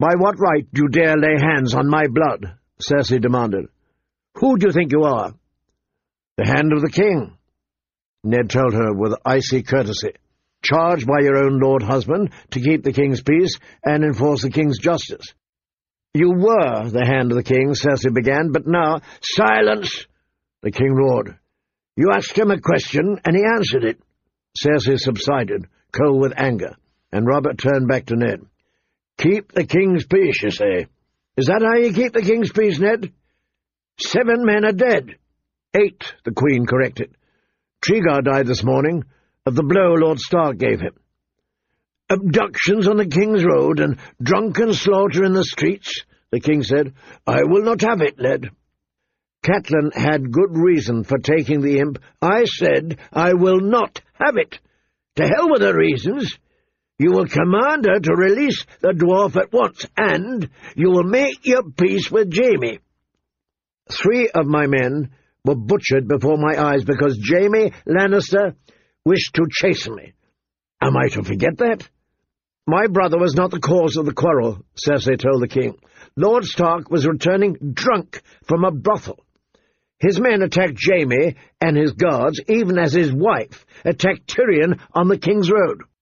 "By what right do you dare lay hands on my blood?" Cersei demanded. "Who do you think you are?" "The hand of the king," Ned told her with icy courtesy, "charged by your own lord husband to keep the king's peace and enforce the king's justice." "You were the hand of the king," Cersei began, "but now—" "Silence!" the king roared. "You asked him a question, and he answered it." Cersei subsided, cold with anger, and Robert turned back to Ned. "Keep the king's peace, you say? Is that how you keep the king's peace, Ned? 7 men are dead." 8, the Queen corrected. "Tregar died this morning, of the blow Lord Stark gave him." "Abductions on the King's Road and drunken slaughter in the streets," the king said. "I will not have it, Ned." "Catelyn had good reason for taking the imp." "I said I will not have it. To hell with her reasons. You will command her to release the dwarf at once, and you will make your peace with Jaime." 3 of my men were butchered before my eyes because Jaime Lannister wished to chasten me. Am I to forget that? "My brother was not the cause of the quarrel," Cersei told the king. "Lord Stark was returning drunk from a brothel. His men attacked Jaime and his guards, even as his wife attacked Tyrion on the King's Road."